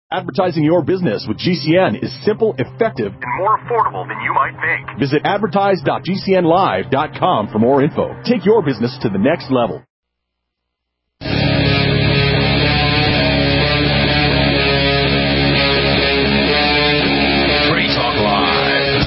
Advertising your business with GCN is simple, effective, and more affordable than you might think. Visit advertise.gcnlive.com for more info. Take your business to the next level. Free Talk Live.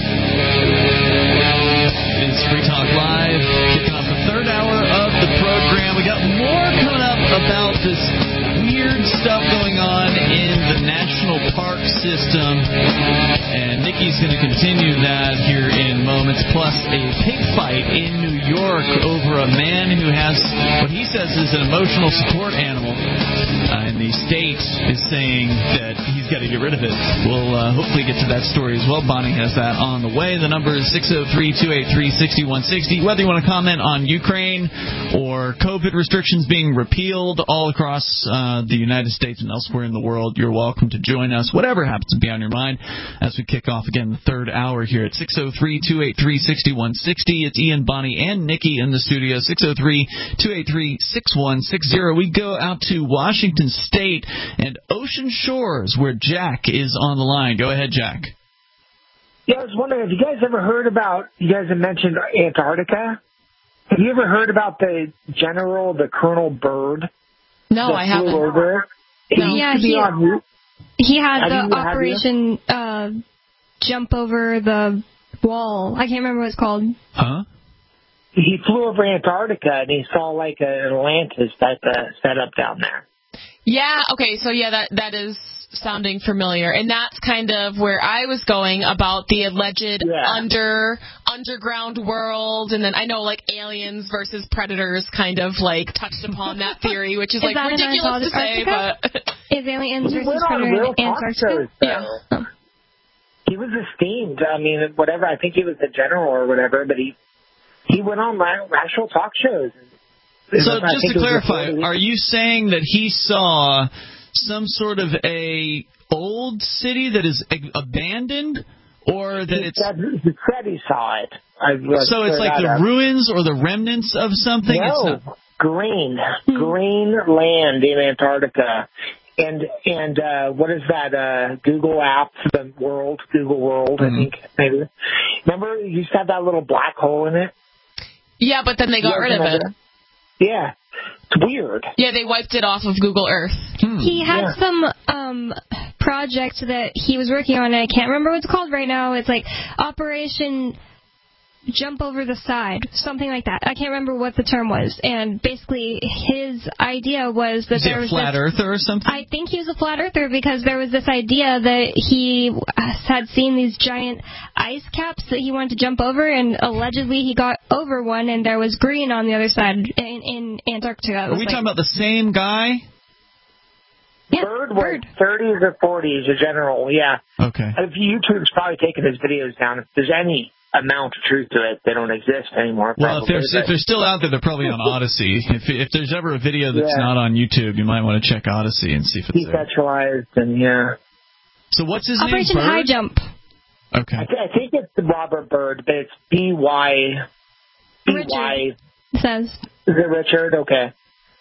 It's Free Talk Live, kicking off the third hour of the program. We got more coming up about this weird stuff going on in the national park system, and Nikki's going to continue that here in moments, plus a pig fight in New York over a man who has what he says is an emotional support animal, and the state is saying that he's got to get rid of it. We'll hopefully get to that story as well. Bonnie has that on the way. The number is 603-283-6160. Whether you want to comment on Ukraine or COVID restrictions being repealed all across the United States and elsewhere in the world, you're welcome to join us. Whatever happens to be on your mind as we kick off again the third hour here at 603-283-6160. It's Ian, Bonnie, and Nikki in the studio. 603-283-6160. We go out to Washington State and Ocean Shores, where Jack is on the line. Go ahead, Jack. Yeah, I was wondering, have you guys ever heard about, you guys have mentioned Antarctica. Have you ever heard about the Colonel Byrd? No, I haven't. Over? No. Yeah, he had the Operation Jump Over the Wall. I can't remember what it's called. Huh? He flew over Antarctica and he saw like an Atlantis type of setup down there. Yeah, okay, so yeah, that is sounding familiar. And that's kind of where I was going about the alleged underground world. And then I know like aliens versus predators kind of like touched upon that theory, which is like ridiculous to say, but is aliens versus predators in Antarctica? Yeah. Oh. He was esteemed. I mean, whatever. I think he was a general or whatever, but he went on national talk shows. So just to clarify, are you saying that he saw some sort of a old city that is abandoned, or that he said he saw it. So it's like the ruins or the remnants of something? No, green land in Antarctica. And what is that, Google app, Google World, I think, maybe. Remember, you used to have that little black hole in it? Yeah, but then they got rid of it. Yeah. It's weird. Yeah, they wiped it off of Google Earth. He had some project that he was working on, and I can't remember what it's called right now. It's like Operation Jump Over the Side, something like that. I can't remember what the term was. And basically, his idea was that there was a flat earther or something? I think he was a flat earther because there was this idea that he had seen these giant ice caps that he wanted to jump over, and allegedly he got over one, and there was green on the other side in Antarctica. Are we talking about the same guy? Yeah, Byrd was 30s or 40s, a general, yeah. Okay. YouTube's probably taken his videos down. If there's any amount of truth to it, they don't exist anymore. Well, if they're still out there, they're probably on Odyssey. If there's ever a video that's not on YouTube, you might want to check Odyssey and see if it's there. Decentralized, and So what's his Operation name? High Jump. Okay. I think it's Robert Byrd, but it's B-Y. Richard says. Is it Richard? Okay.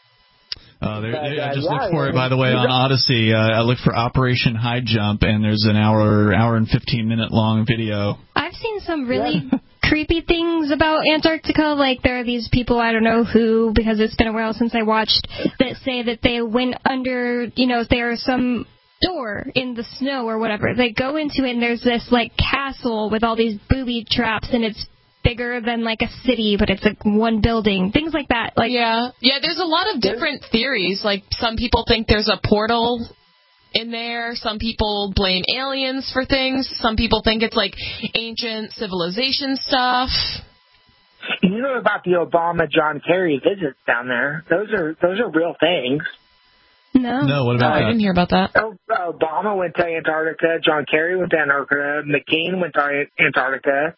I just looked for it, by the way, on Odyssey. I looked for Operation High Jump, and there's an hour and 15-minute long video. I've seen some really creepy things about Antarctica. Like, there are these people, I don't know who, because it's been a while since I watched, that say that they went under, there's some door in the snow or whatever. They go into it, and there's this, like, castle with all these booby traps, and it's bigger than like a city, but it's like one building, things like that. Like there's a lot of different theories. Like, some people think there's a portal in there. Some people blame aliens for things. Some people think it's like ancient civilization stuff. You know about the Obama-John Kerry visits down there? Those are real things. No, what about that? I didn't hear about that. Obama went to Antarctica. John Kerry went to Antarctica. McCain went to Antarctica.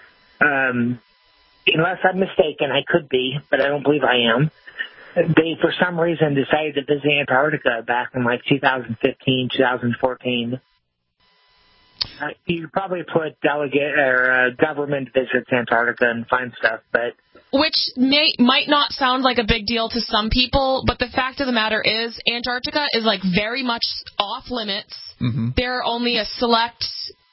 Unless I'm mistaken, I could be, but I don't believe I am. They, for some reason, decided to visit Antarctica back in like 2015, 2014. You probably put delegate or government visits Antarctica and find stuff, but which might not sound like a big deal to some people, but the fact of the matter is Antarctica is like very much off limits. Mm-hmm. There are only a select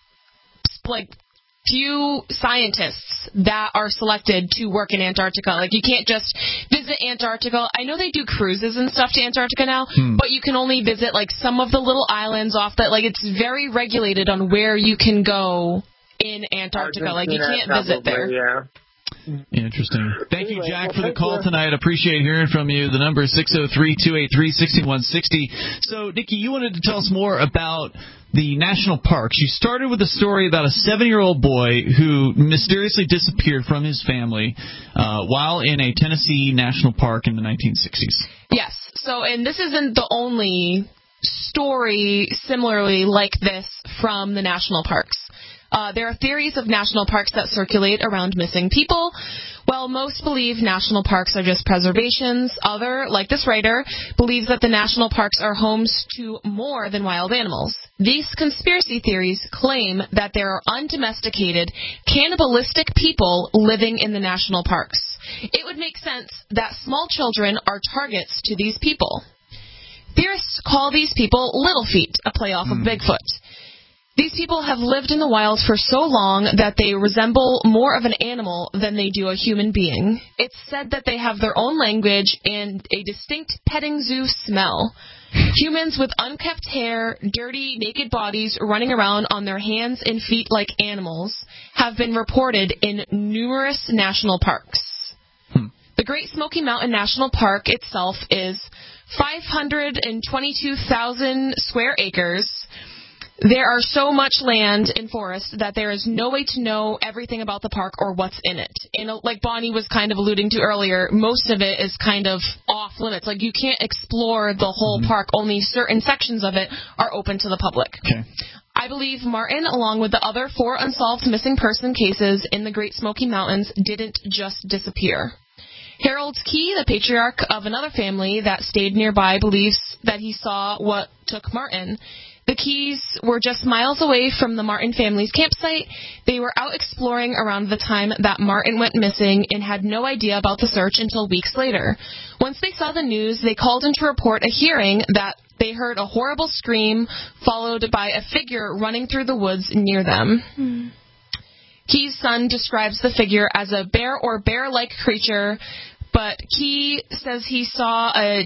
few scientists that are selected to work in Antarctica. Like, you can't just visit Antarctica. I know they do cruises and stuff to Antarctica now, but you can only visit, like, some of the little islands off that. Like, it's very regulated on where you can go in Antarctica. Like, you can't visit there. Yeah. Interesting. Thank you, Jack, for the call tonight. Appreciate hearing from you. The number is 603-283-6160. So, Nikki, you wanted to tell us more about the national parks. You started with a story about a 7-year-old boy who mysteriously disappeared from his family while in a Tennessee national park in the 1960s. Yes. So, and this isn't the only story similarly like this from the national parks. There are theories of national parks that circulate around missing people. While most believe national parks are just preservations, other, like this writer, believes that the national parks are homes to more than wild animals. These conspiracy theories claim that there are undomesticated, cannibalistic people living in the national parks. It would make sense that small children are targets to these people. Theorists call these people Little Feet, a playoff of Bigfoot. These people have lived in the wild for so long that they resemble more of an animal than they do a human being. It's said that they have their own language and a distinct petting zoo smell. Humans with unkempt hair, dirty, naked bodies running around on their hands and feet like animals have been reported in numerous national parks. The Great Smoky Mountain National Park itself is 522,000 square acres. There are so much land and forest that there is no way to know everything about the park or what's in it. And like Bonnie was kind of alluding to earlier, most of it is kind of off limits. Like, you can't explore the whole park. Only certain sections of it are open to the public. Okay. I believe Martin, along with the other 4 unsolved missing person cases in the Great Smoky Mountains, didn't just disappear. Harold Key, the patriarch of another family that stayed nearby, believes that he saw what took Martin. The Keys were just miles away from the Martin family's campsite. They were out exploring around the time that Martin went missing and had no idea about the search until weeks later. Once they saw the news, they called in to report a hearing that they heard a horrible scream followed by a figure running through the woods near them. Key's son describes the figure as a bear or bear-like creature, but Key says he saw a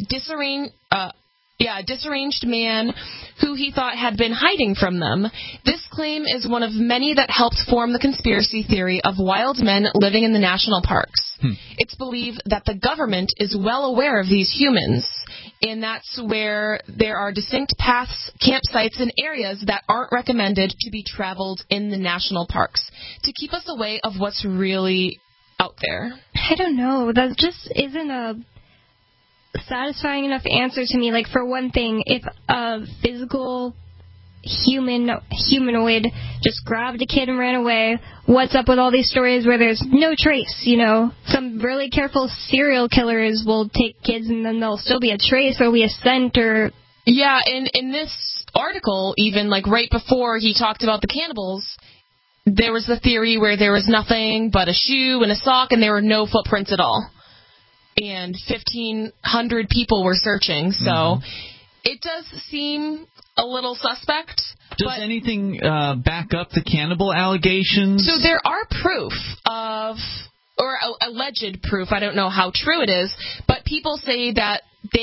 disarranged man who he thought had been hiding from them. This claim is one of many that helped form the conspiracy theory of wild men living in the national parks. It's believed that the government is well aware of these humans, and that's where there are distinct paths, campsites, and areas that aren't recommended to be traveled in the national parks to keep us away of what's really out there. I don't know. That just isn't a satisfying enough answer to me. Like, for one thing, if a physical humanoid just grabbed a kid and ran away, what's up with all these stories where there's no trace? You know, some really careful serial killers will take kids and then there'll still be a trace, or be a scent, or... Yeah, and in this article, even, like, right before he talked about the cannibals, there was the theory where there was nothing but a shoe and a sock and there were no footprints at all. And 1,500 people were searching, so it does seem a little suspect. Does anything back up the cannibal allegations? So there are proof of, or alleged proof, I don't know how true it is, but people say that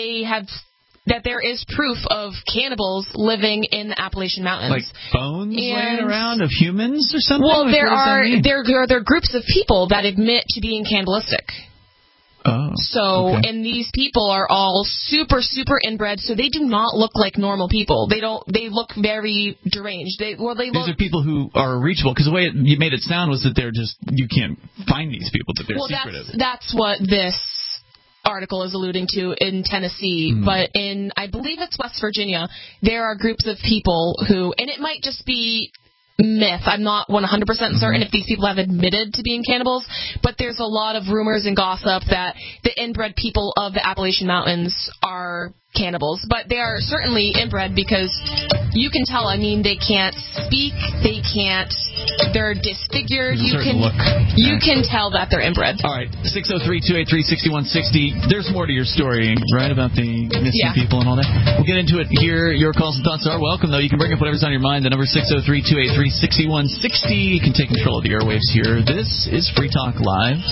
that there is proof of cannibals living in the Appalachian Mountains. Like bones laying around of humans or something? Well, there are groups of people that admit to being cannibalistic. Oh, so, okay. And these people are all super, super inbred, so they do not look like normal people. They look very deranged. These are people who are reachable, because the way you made it sound was that they're just, you can't find these people, that they're secretive. That's what this article is alluding to in Tennessee, but in, I believe it's West Virginia, there are groups of people who, and it might just be myth. I'm not 100% certain if these people have admitted to being cannibals, but there's a lot of rumors and gossip that the inbred people of the Appalachian Mountains are cannibals. But they are certainly inbred, because you can tell, I mean, they can't speak, they they're disfigured. You can tell that they're inbred. All right, 603-283-6160. There's more to your story, right, about the missing people and all that? We'll get into it here. Your calls and thoughts are welcome, though. You can bring up whatever's on your mind. The number is 603-283-6160. You can take control of the airwaves here. This is Free Talk Live.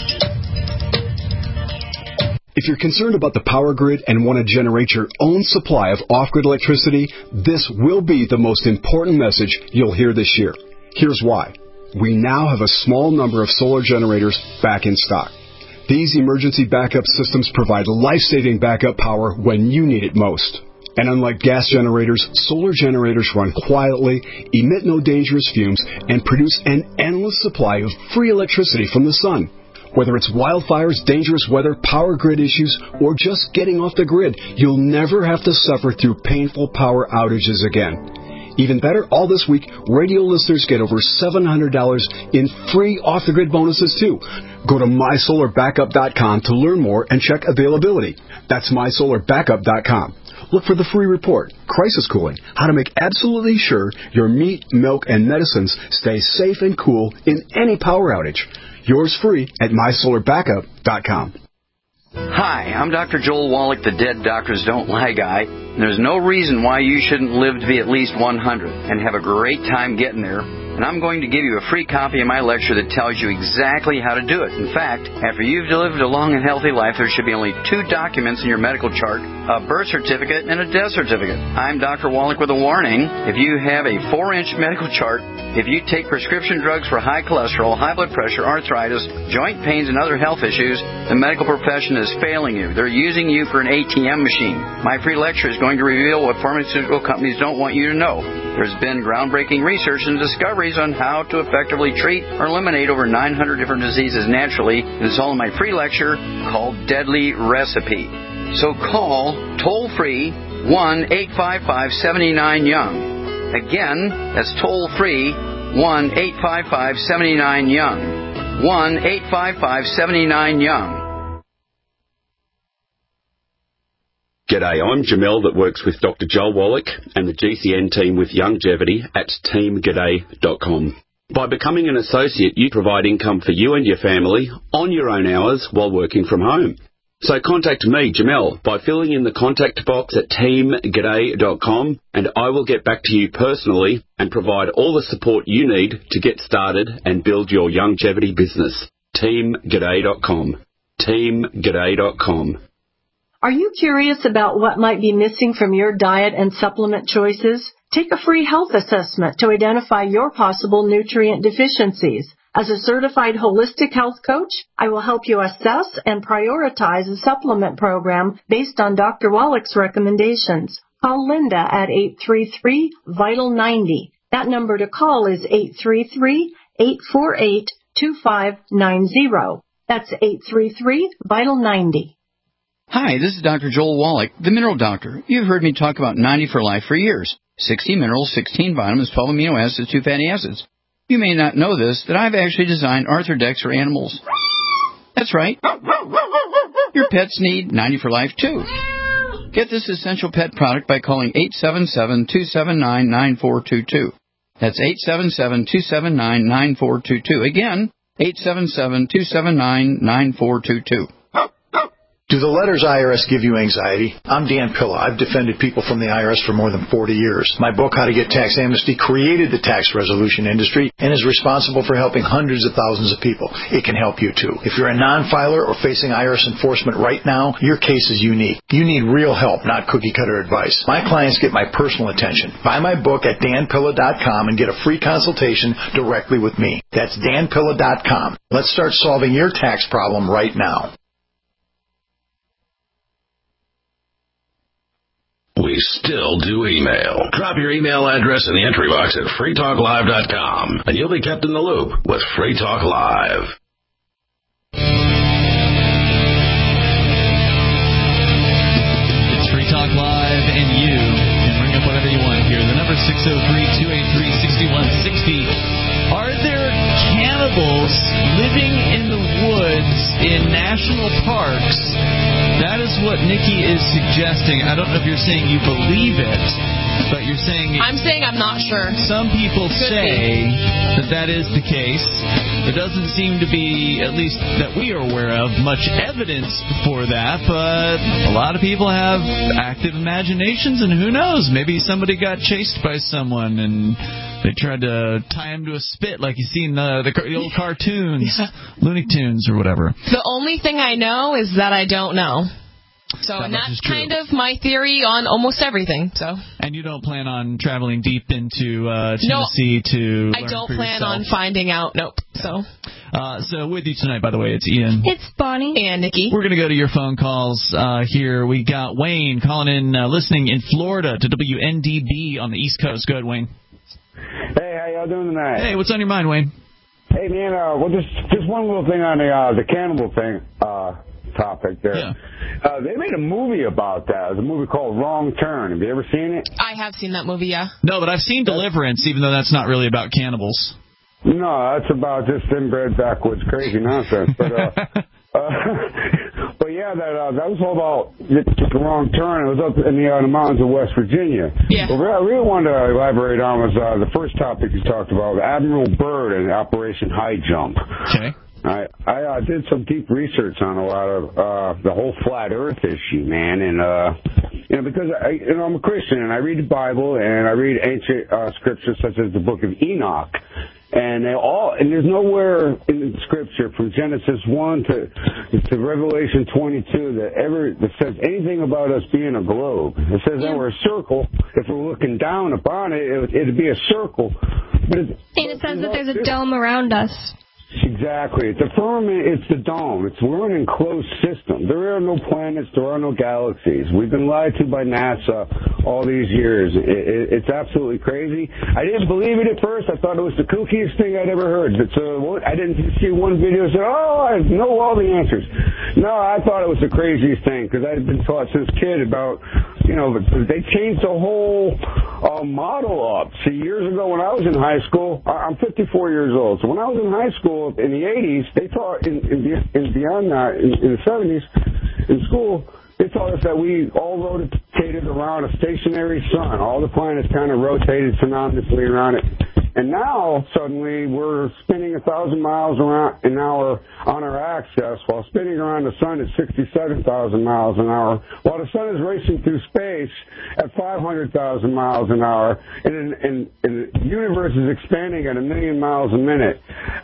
If you're concerned about the power grid and want to generate your own supply of off-grid electricity, this will be the most important message you'll hear this year. Here's why. We now have a small number of solar generators back in stock. These emergency backup systems provide life-saving backup power when you need it most. And unlike gas generators, solar generators run quietly, emit no dangerous fumes, and produce an endless supply of free electricity from the sun. Whether it's wildfires, dangerous weather, power grid issues, or just getting off the grid, you'll never have to suffer through painful power outages again. Even better, all this week, radio listeners get over $700 in free off-the-grid bonuses, too. Go to mysolarbackup.com to learn more and check availability. That's mysolarbackup.com. Look for the free report, Crisis Cooling, how to make absolutely sure your meat, milk, and medicines stay safe and cool in any power outage. Yours free at mysolarbackup.com. Hi, I'm Dr. Joel Wallach, the Dead Doctors Don't Lie guy. And there's no reason why you shouldn't live to be at least 100 and have a great time getting there. And I'm going to give you a free copy of my lecture that tells you exactly how to do it. In fact, after you've lived a long and healthy life, there should be only 2 documents in your medical chart, a birth certificate and a death certificate. I'm Dr. Wallach with a warning. If you have a 4-inch medical chart, if you take prescription drugs for high cholesterol, high blood pressure, arthritis, joint pains, and other health issues, the medical profession is failing you. They're using you for an ATM machine. My free lecture is going to reveal what pharmaceutical companies don't want you to know. There's been groundbreaking research and discoveries on how to effectively treat or eliminate over 900 different diseases naturally. And it's all in my free lecture called Deadly Recipe. So call toll-free 1-855-79-YOUNG. Again, that's toll-free 1-855-79-YOUNG. 1-855-79-YOUNG. G'day, I'm Jamel that works with Dr. Joel Wallach and the GCN team with Longevity at teamg'day.com. By becoming an associate, you provide income for you and your family on your own hours while working from home. So contact me, Jamel, by filling in the contact box at teamg'day.com, and I will get back to you personally and provide all the support you need to get started and build your longevity business. teamg'day.com. teamg'day.com. Are you curious about what might be missing from your diet and supplement choices? Take a free health assessment to identify your possible nutrient deficiencies. As a certified holistic health coach, I will help you assess and prioritize a supplement program based on Dr. Wallach's recommendations. Call Linda at 833-VITAL-90. That number to call is 833-848-2590. That's 833-VITAL-90. Hi, this is Dr. Joel Wallach, the Mineral Doctor. You've heard me talk about 90 for life for years. 60 minerals, 16 vitamins, 12 amino acids, 2 fatty acids. You may not know this, that I've actually designed Arthrodex for animals. That's right. Your pets need 90 for life, too. Get this essential pet product by calling 877-279-9422. That's 877-279-9422. Again, 877-279-9422. Do the letters IRS give you anxiety? I'm Dan Pilla. I've defended people from the IRS for more than 40 years. My book, How to Get Tax Amnesty, created the tax resolution industry and is responsible for helping hundreds of thousands of people. It can help you, too. If you're a non-filer or facing IRS enforcement right now, your case is unique. You need real help, not cookie-cutter advice. My clients get my personal attention. Buy my book at danpilla.com and get a free consultation directly with me. That's danpilla.com. Let's start solving your tax problem right now. We still do email. Drop your email address in the entry box at freetalklive.com, and you'll be kept in the loop with Free Talk Live. It's Free Talk Live, and you can bring up whatever you want here. The number 603-283-6160. Are there cannibals living in the woods in national parks? That is what Nikki is suggesting. I don't know if you're saying you believe it, But you're saying... I'm saying I'm not sure. Some people say that is the case. There doesn't seem to be, at least that we are aware of, much evidence for that, but a lot of people have active imaginations, and who knows, maybe somebody got chased by someone and they tried to tie him to a spit like you see in the old cartoons, Looney Tunes or whatever. The only thing I know is that I don't know. So, and that's kind of my theory on almost everything. So. And you don't plan on traveling deep into Tennessee to learn I don't for plan yourself? on finding out. Nope. So. So with you tonight, by the way, it's Ian. It's Bonnie. And Nikki. We're going to go to your phone calls here. We got Wayne calling in, listening in Florida to WNDB on the East Coast. Go ahead, Wayne. Hey, how y'all doing tonight? Hey, what's on your mind, Wayne? Hey, man, well, just one little thing on the cannibal thing. Topic there. Yeah. They made a movie about that. It was a movie called Wrong Turn. Have you ever seen it? I have seen that movie, yeah. No, but I've seen Deliverance, even though that's not really about cannibals. No, that's about just inbred backwoods crazy nonsense. But but yeah, that was all about the Wrong Turn. It was up in the mountains of West Virginia. Yeah. What I really wanted to elaborate on was the first topic you talked about, Admiral Byrd and Operation High Jump. Okay. I did some deep research on a lot of the whole flat Earth issue, man, and because I'm a Christian and I read the Bible and I read ancient scriptures such as the Book of Enoch, and there's nowhere in Scripture from Genesis 1 to Revelation 22 that says anything about us being a globe. It says that we're a circle. If we're looking down upon it, it'd be a circle. And it says that there's a dome around us. Exactly. The firmament, it's the dome. We're an enclosed system. There are no planets. There are no galaxies. We've been lied to by NASA all these years. It's absolutely crazy. I didn't believe it at first. I thought it was the kookiest thing I'd ever heard. I didn't see one video that said, I know all the answers. No, I thought it was the craziest thing because I had been taught since a kid about, they changed the whole model up. See, years ago when I was in high school, I'm 54 years old, so when I was in high school, in the 80s, they taught, in beyond that, in the 70s, in school, they taught us that we all rotated around a stationary sun. All the planets kind of rotated synonymously around it. And now, suddenly, we're spinning 1,000 miles an hour on our axis, while spinning around the sun at 67,000 miles an hour, while the sun is racing through space at 500,000 miles an hour, and the universe is expanding at 1 million miles a minute.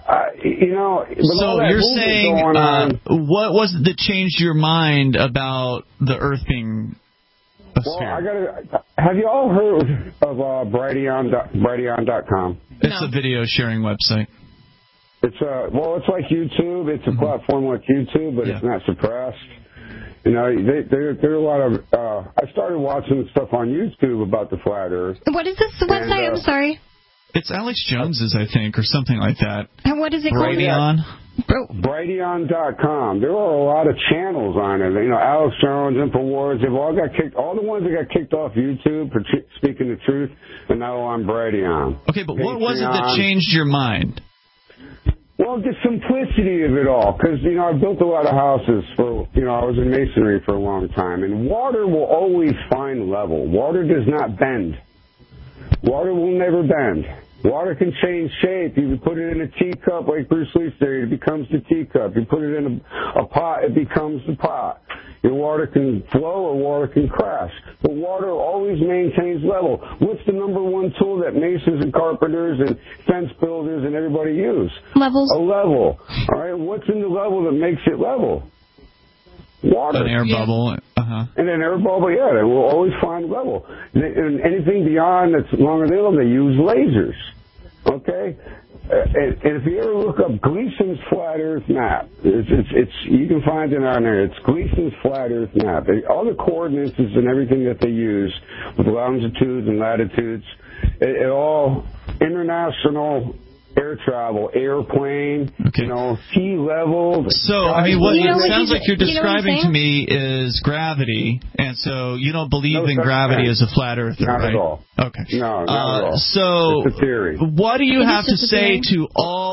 So you're saying, what was it that changed your mind about the Earth being... Well, have you all heard of Brighteon.com? It's a video sharing website. It's like YouTube. It's a platform like YouTube, but it's not suppressed. There are a lot of. I started watching stuff on YouTube about the flat Earth. What is this website? I'm sorry. It's Alex Jones's, I think, or something like that. And what is it called? Brighteon. Brighteon.com. There are a lot of channels on it. Alex Jones, InfoWars, they've all got kicked. All the ones that got kicked off YouTube for speaking the truth, and now on Brighteon. Okay, but what was it that changed your mind? Well, the simplicity of it all, because, I built a lot of houses for, I was in masonry for a long time, and water will always find level. Water does not bend. Water will never bend. Water can change shape. You can put it in a teacup, like Bruce Lee said, it becomes the teacup. You put it in a pot, it becomes the pot. Your water can flow or water can crash. But water always maintains level. What's the number one tool that masons and carpenters and fence builders and everybody use? Levels. A level. All right, what's in the level that makes it level? Water. An air bubble. And an air bubble, they will always find level. And anything beyond that's longer than level, they use lasers. Okay? And if you ever look up Gleason's Flat Earth Map, you can find it on there. It's Gleason's Flat Earth Map. All the coordinates and everything that they use with longitudes and latitudes, it all international air travel, airplane, sea level. So, what it sounds like you're describing to me is gravity, and so you don't believe in gravity as a flat earther, right? Not at all. Okay. No, not at all. So, it's a theory. What do you have to say to all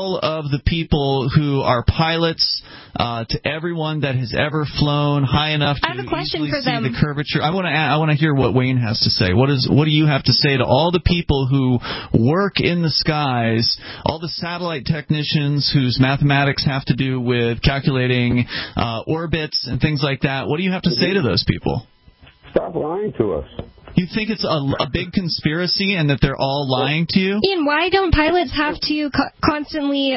all of the people who are pilots, to everyone that has ever flown high enough to easily see the curvature. I want to hear what Wayne has to say. What do you have to say to all the people who work in the skies, all the satellite technicians whose mathematics have to do with calculating orbits and things like that? What do you have to say to those people? Stop lying to us. You think it's a big conspiracy and that they're all lying to you? Ian, why don't pilots have to constantly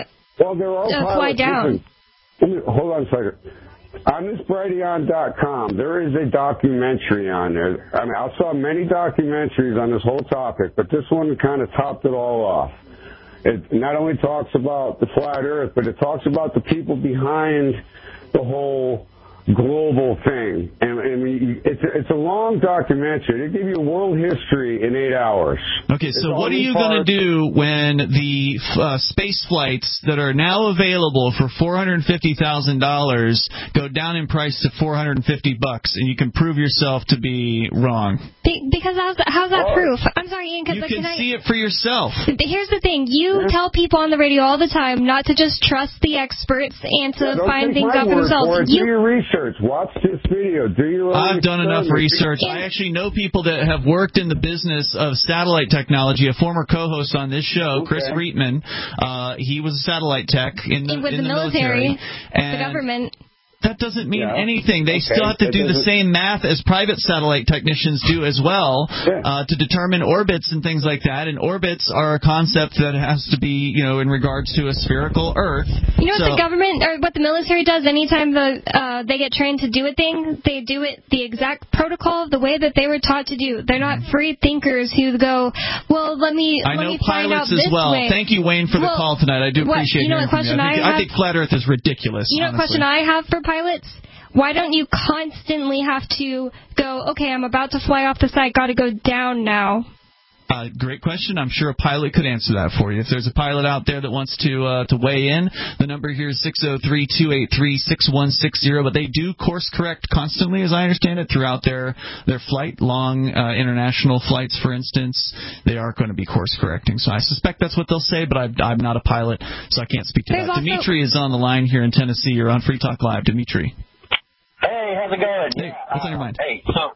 fly down? Hold on a second. On this Brighteon.com, there is a documentary on there. I mean, I saw many documentaries on this whole topic, but this one kind of topped it all off. It not only talks about the flat Earth, but it talks about the people behind the whole global thing. And it's a long documentary. They give you world history in 8 hours. Okay, so what are you going to do when the space flights that are now available for $450,000 go down in price to $450 and you can prove yourself to be wrong? Because how's that proof? I'm sorry, Ian. You can see it for yourself. Here's the thing. You tell people on the radio all the time not to just trust the experts and to find things out for themselves. Do your research. Watch this video. Do your own I've done enough research. I actually know people that have worked in the business of satellite technology. A former co-host on this show, Chris Reitman, he was a satellite tech in the military. The government. That doesn't mean anything. They still have to do the same math as private satellite technicians do as well to determine orbits and things like that. And orbits are a concept that has to be, in regards to a spherical Earth. You know what the government or what the military does anytime they get trained to do a thing? They do it the exact protocol, the way that they were taught to do. They're not free thinkers who go, well, let me find out this way. I know pilots as well. Thank you, Wayne, for the call tonight. I do appreciate hearing from you. I think flat Earth is ridiculous. You know what question I have for pilots? Why don't you constantly have to go, okay, I'm about to fly off the site, got to go down now? Great question. I'm sure a pilot could answer that for you. If there's a pilot out there that wants to weigh in, the number here is 603-283-6160. But they do course correct constantly, as I understand it, throughout their flight. Long international flights, for instance, they are going to be course correcting. So I suspect that's what they'll say, but I'm not a pilot, so I can't speak to that. Dimitri is on the line here in Tennessee. You're on Free Talk Live. Dimitri. Hey, how's it going? Hey, what's on your mind? Hey, so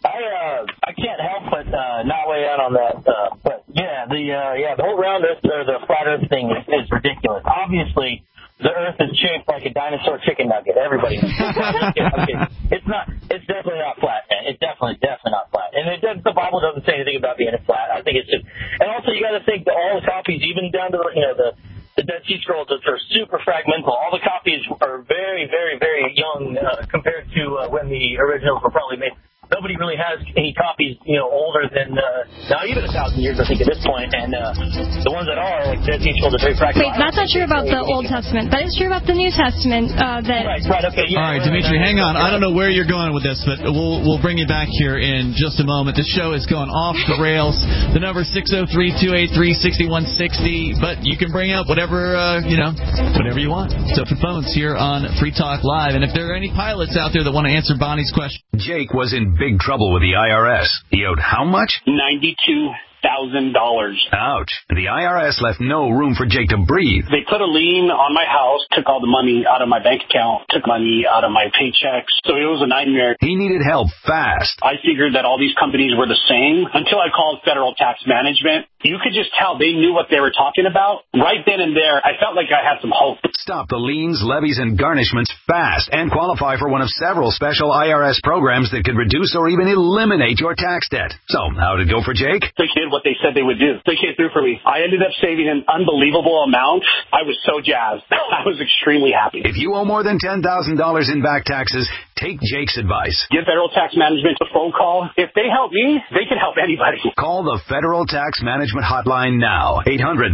I can't help but not weigh in on that. But the whole round Earth or the flat Earth thing is ridiculous. Obviously, the Earth is shaped like a dinosaur chicken nugget. Everybody knows. It's not. It's definitely not flat, man. It's definitely not flat. And the Bible doesn't say anything about being flat. I think it's just. And also, you got to think that all the copies, even down to the Dead Sea Scrolls, that are super fragmental. All the copies are very, very, very young compared to when the originals were probably made. Nobody really has any copies, older than not even 1,000 years, I think, at this point. And the ones that are, like Dead Sea Scrolls, are very fragile. Wait, that's not true about the Old Testament. That is true about the New Testament. Right, okay, yeah. All right, Dimitri, hang on. I don't know where you're going with this, but we'll bring you back here in just a moment. The show is going off the rails. The number is 603-283-6160, but you can bring up whatever you want. It's open phones here on Free Talk Live. And if there are any pilots out there that want to answer Bonnie's question. Jake was in big trouble with the IRS. He owed how much? $92,000. Ouch. The IRS left no room for Jake to breathe. They put a lien on my house, took all the money out of my bank account, took money out of my paychecks. So it was a nightmare. He needed help fast. I figured that all these companies were the same until I called Federal Tax Management. You could just tell they knew what they were talking about. Right then and there, I felt like I had some hope. Stop the liens, levies, and garnishments fast and qualify for one of several special IRS programs that could reduce or even eliminate your tax debt. So, how did it go for Jake? They did what they said they would do. They came through for me. I ended up saving an unbelievable amount. I was so jazzed. I was extremely happy. If you owe more than $10,000 in back taxes, take Jake's advice. Give Federal Tax Management a phone call. If they help me, they can help anybody. Call the Federal Tax Management Hotline now.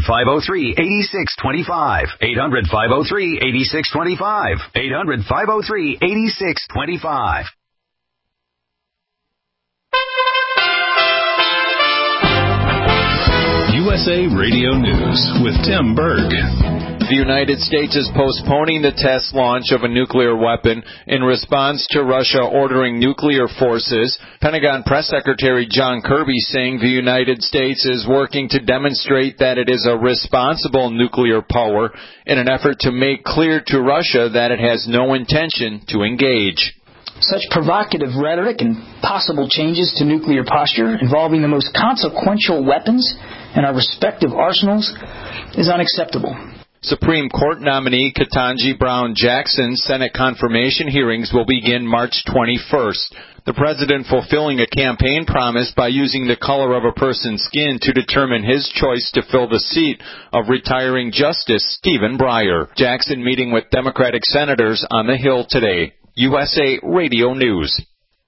800-503-8625. 800-503-8625. 800-503-8625. USA Radio News with Tim Berg. The United States is postponing the test launch of a nuclear weapon in response to Russia ordering nuclear forces. Pentagon Press Secretary John Kirby saying the United States is working to demonstrate that it is a responsible nuclear power in an effort to make clear to Russia that it has no intention to engage. Such provocative rhetoric and possible changes to nuclear posture involving the most consequential weapons in our respective arsenals is unacceptable. Supreme Court nominee Ketanji Brown Jackson's Senate confirmation hearings will begin March 21st. The president fulfilling a campaign promise by using the color of a person's skin to determine his choice to fill the seat of retiring Justice Stephen Breyer. Jackson meeting with Democratic senators on the Hill today. USA Radio News.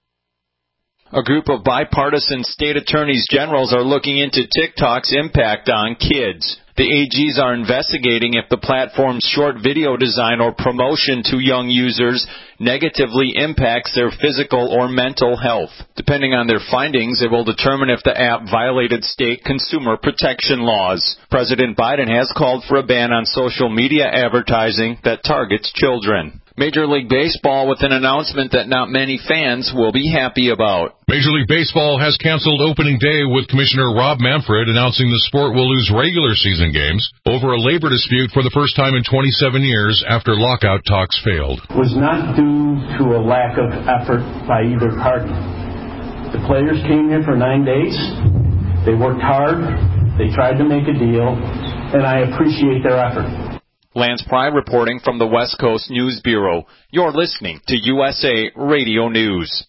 A group of bipartisan state attorneys generals are looking into TikTok's impact on kids. The AGs are investigating if the platform's short video design or promotion to young users negatively impacts their physical or mental health. Depending on their findings, it will determine if the app violated state consumer protection laws. President Biden has called for a ban on social media advertising that targets children. Major League Baseball with an announcement that not many fans will be happy about. Major League Baseball has canceled opening day with Commissioner Rob Manfred announcing the sport will lose regular season games over a labor dispute for the first time in 27 years after lockout talks failed. It was not due to a lack of effort by either party. The players came here for 9 days. They worked hard. They tried to make a deal, and I appreciate their effort. Lance Pry reporting from the West Coast News Bureau. You're listening to USA Radio News.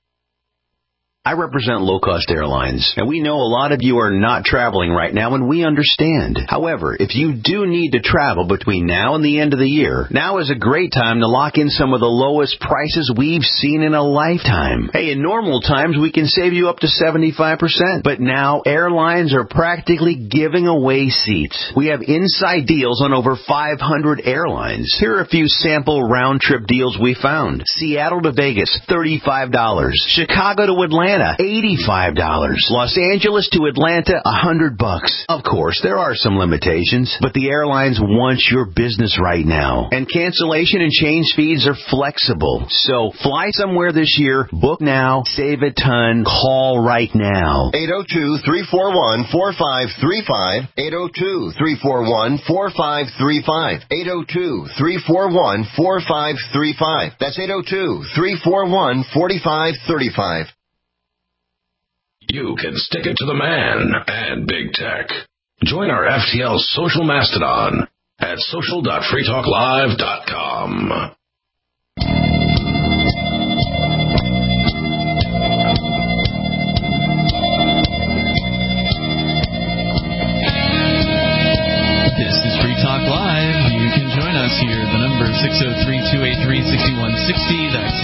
I represent low-cost airlines, and we know a lot of you are not traveling right now, and we understand. However, if you do need to travel between now and the end of the year, now is a great time to lock in some of the lowest prices we've seen in a lifetime. Hey, in normal times, we can save you up to 75%, but now airlines are practically giving away seats. We have inside deals on over 500 airlines. Here are a few sample round-trip deals we found. Seattle to Vegas, $35. Chicago to Atlanta, $85. Los Angeles to Atlanta, $100. Of course, there are some limitations, but the airlines want your business right now. And cancellation and change fees are flexible. So fly somewhere this year, book now, save a ton, call right now. 802-341-4535. 802-341-4535. 802-341-4535. That's 802-341-4535. You can stick it to the man and big tech. Join our FTL social mastodon at social.freetalklive.com. This is Free Talk Live. You can join us here. The number is 603-283-6160. That's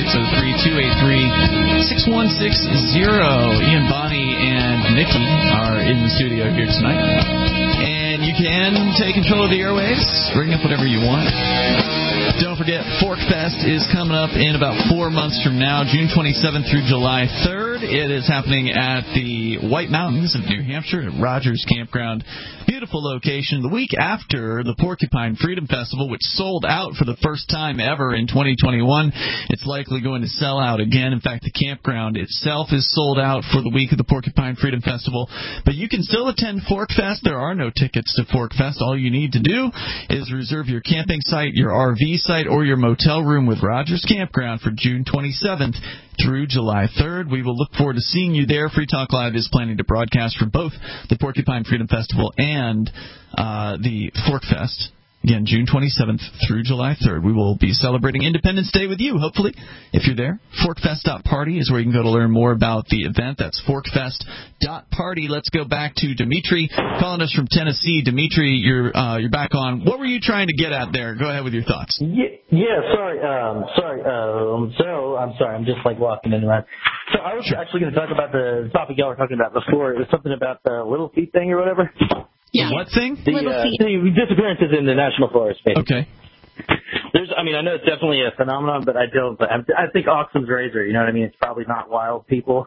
603-283-6160. Ian, Bonnie, and Nikki are in the studio here tonight. And you can take control of the airwaves. Bring up whatever you want. Don't forget, Forkfest is coming up in about 4 months from now, June 27th through July 3rd. It is happening at the White Mountains of New Hampshire at Rogers Campground. Beautiful location. The week after the Porcupine Freedom Festival, which sold out for the first time ever in 2021, it's likely going to sell out again. In fact, the campground itself is sold out for the week of the Porcupine Freedom Festival. But you can still attend Forkfest. There are no tickets to Forkfest. All you need to do is reserve your camping site, your RV site, or your motel room with Rogers Campground for June 27th through July 3rd. We will look forward to seeing you there. Free Talk Live is planning to broadcast for both the Porcupine Freedom Festival and the Forkfest. Again, June 27th through July 3rd. We will be celebrating Independence Day with you, hopefully, if you're there. Forkfest.party is where you can go to learn more about the event. That's forkfest.party. Let's go back to Dimitri, calling us from Tennessee. Dimitri, you're back on. What were you trying to get at there? Go ahead with your thoughts. Sorry. So, I'm sorry. I'm just, walking in around. So I was actually going to talk about the topic y'all were talking about before. It was something about the little feet thing or whatever. Yeah. What thing? The disappearances in the national forest, basically. Okay. I know it's definitely a phenomenon, but I think Occam's razor, you know what I mean? It's probably not wild people.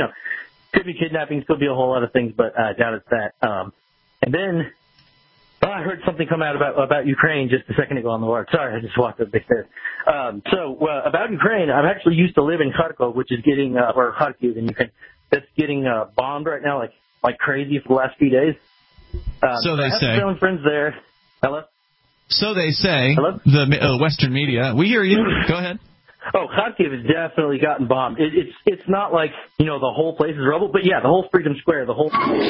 Could be kidnapping, could be a whole lot of things, but I doubt it's that. But I heard something come out about Ukraine just a second ago on the wire. Sorry, I just walked up there. About Ukraine, I actually used to live in Kharkov, which is getting, or Kharkiv in Ukraine, that's getting bombed right now like crazy for the last few days. So they say. I have family friends there. Hello? So they say. Hello? The Western media. We hear you. Go ahead. Oh, Kharkiv has definitely gotten bombed. It's not like, the whole place is rubble, but yeah, the whole Freedom Square, the whole...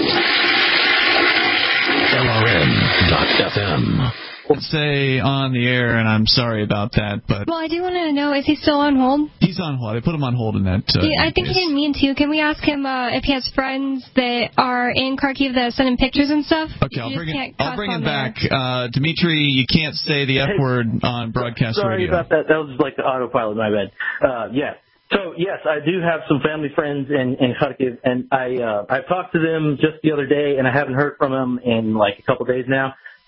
LRN.FM. Say on the air, and I'm sorry about that, but... Well, I do want to know, is he still on hold? He's on hold. I put him on hold in that... I think he didn't mean to. Can we ask him if he has friends that are in Kharkiv that send him pictures and stuff? Okay, I'll bring him back. Dimitri, you can't say the F word on broadcast sorry radio. Sorry about that. That was like the autopilot, my bad. Yeah. So, yes, I do have some family friends in Kharkiv, and I talked to them just the other day, and I haven't heard from them in like a couple days now.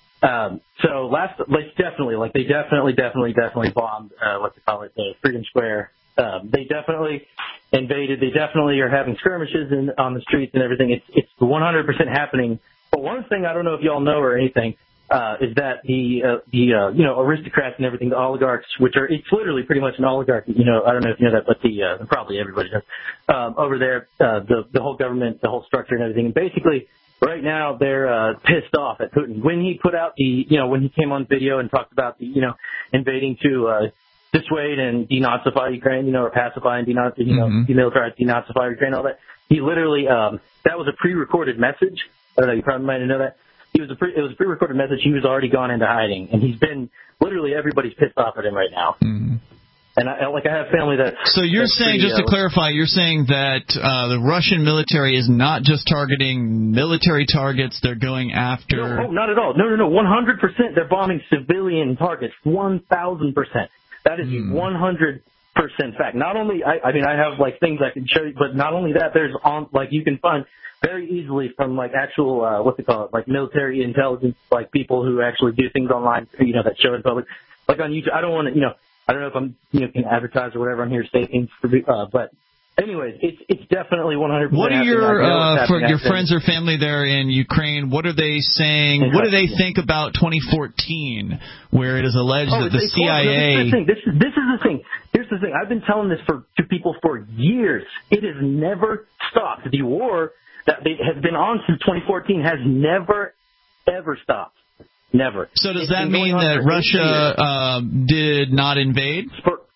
They definitely bombed, the Freedom Square. They definitely invaded. They definitely are having skirmishes on the streets and everything. It's 100% happening. But one thing I don't know if y'all know or anything, is that the aristocrats and everything, the oligarchs, it's literally pretty much an oligarchy. I don't know if you know that, but probably everybody does. Over there, the whole government, the whole structure and everything. And basically, right now, they're pissed off at Putin. When he put out when he came on video and talked about invading to dissuade and denazify Ukraine, or pacify and demilitarize, denazify Ukraine, all that. He literally, that was a pre-recorded message. I don't know, you probably might know that. It was a pre-recorded message. He was already gone into hiding, and he's been literally everybody's pissed off at him right now. Mm-hmm. And I have family that. So you're saying, just to clarify, you're saying that the Russian military is not just targeting military targets; they're going after. No, not at all. No. 100%. They're bombing civilian targets. 1,000%. That is 100% fact. Not only, I have like things I can show you, but not only that, there's you can find very easily from actual military intelligence, people who actually do things online, that show in public, on YouTube. I don't want to, I don't know if I'm can advertise or whatever. I'm here to say things, but anyways, it's definitely 100%. What are your friends or family there in Ukraine? What are they saying? What do they think about 2014, where it is alleged that the CIA? This is the thing. Here's the thing. I've been telling this to people for years. It has never stopped. The war that has been on since 2014 has never, ever stopped. Never. So does that mean that Russia did not invade?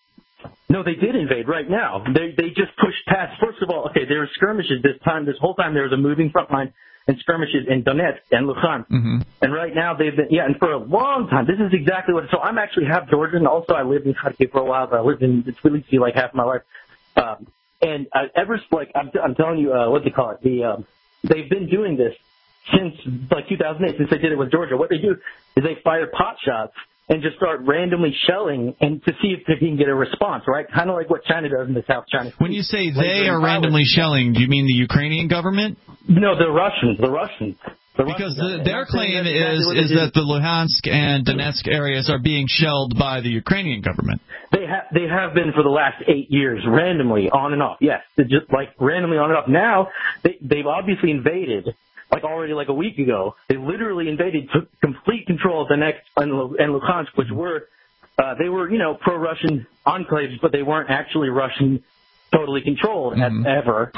No, they did invade right now. They just pushed past. First of all, there were skirmishes this whole time there was a moving front line and skirmishes in Donetsk and Luhansk. Mm-hmm. And right now they've been, and for a long time, this is exactly what, so I'm actually half Georgian. Also, I lived in Kharkiv for a while, but I lived in Tbilisi half my life. I'm telling you, they've been doing this since 2008, since they did it with Georgia. What they do is they fire pot shots and just start randomly shelling and to see if they can get a response, right? Kind of like what China does in the South China Sea. When you say they are randomly shelling, do you mean the Ukrainian government? No, the Russians. Because their claim is that the Luhansk and Donetsk areas are being shelled by the Ukrainian government. They have been for the last 8 years, randomly, on and off. Yes, just randomly on and off. Now, they've obviously invaded, already a week ago. They literally invaded, took complete control of Donetsk and Luhansk, which were, they were, pro-Russian enclaves, but they weren't actually Russian totally controlled ever.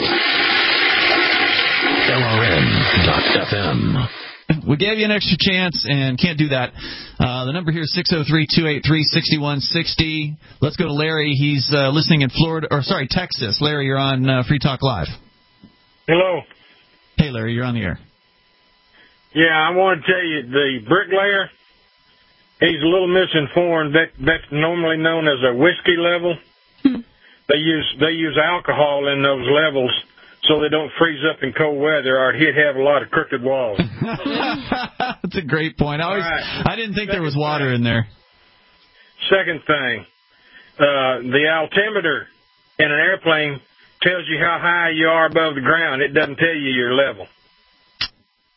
LRN.FM. We gave you an extra chance and can't do that. The number here is 603-283-6160. Let's go to Larry. He's listening in Texas. Larry, you're on Free Talk Live. Hello. Hey, Larry, you're on the air. Yeah, I want to tell you, the bricklayer, he's a little misinformed. That's normally known as a whiskey level. They use alcohol in those levels so they don't freeze up in cold weather, or he'd have a lot of crooked walls. That's a great point. I didn't think there was water in there. Second thing, the altimeter in an airplane tells you how high you are above the ground. It doesn't tell you your level.